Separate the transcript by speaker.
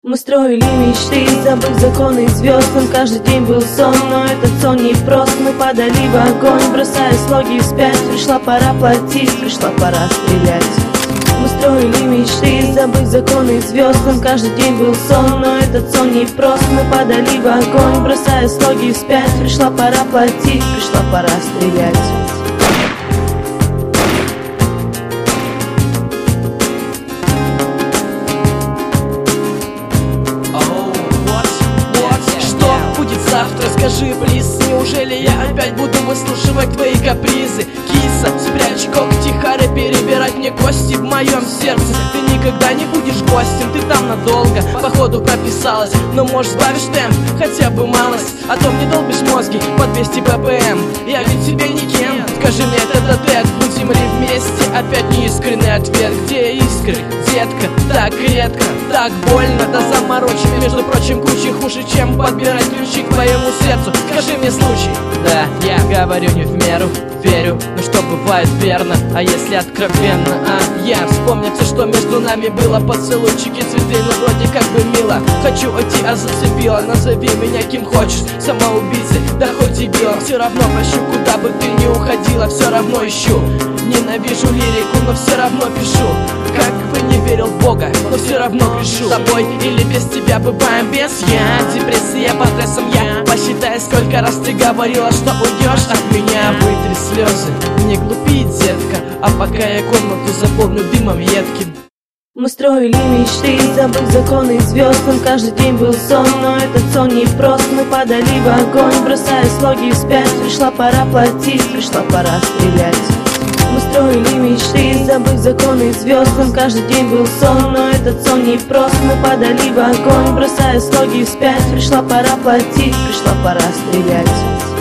Speaker 1: Мы строили мечты, забыв законы звезд. Нам каждый день был сон, но этот сон не прост. Мы падали в огонь, бросая слоги вспять. Пришла пора платить, пришла пора стрелять. Мы строили мечты, забыв законы звезд. Нам каждый день был сон, но этот сон не прост. Мы падали в огонь, бросая слоги вспять. Пришла пора платить, пришла пора стрелять.
Speaker 2: Завтра скажи, плиз, неужели я опять буду выслушивать твои капризы? Киса, спрячь когти, харе, перебирать мне кости в моем сердце. Ты никогда не будешь гостем, ты там надолго, походу прописалась. Но может сбавишь темп, хотя бы малость, а то мне долбишь мозги по 200 ppm. Я ведь тебе никем, скажи мне тет-а-тет, будем ли вместе? Опять неискренний ответ, где искры, детка? Так редко, так больно, да заморочен. Между прочим, куча хуже, чем подбирать ключи к твоему сердцу. Скажи мне случай. Да, я говорю не в меру, верю, но что бывает верно. А если откровенно, я вспомню все, что между нами было. Поцелуйчики, цветы, ну вроде как бы мило. Хочу уйти, а зацепила. Назови меня кем хочешь, самоубийцей, да хоть и белым. Все равно прощу, куда бы ты ни уходила, все равно ищу. Ненавижу лирику, но все равно пишу. Как бы не верил в Бога, но все равно пишу. С тобой или без тебя бываем без я. Депрессия под стрессом я. Посчитай, сколько раз ты говорила, что уйдешь от меня. Вытри слезы, не глупи, детка. А пока я комнату заполню дымом едким.
Speaker 1: Мы строили мечты, забыв законы звезд. Нам каждый день был сон, но этот сон не прост. Мы падали в огонь, бросая слоги вспять. Пришла пора платить, пришла пора стрелять. Мы строили мечты, забыв законы звезд. Нам каждый день был сон, но этот сон не прост. Мы падали в огонь, бросая слоги вспять. Пришла пора платить, пришла пора стрелять.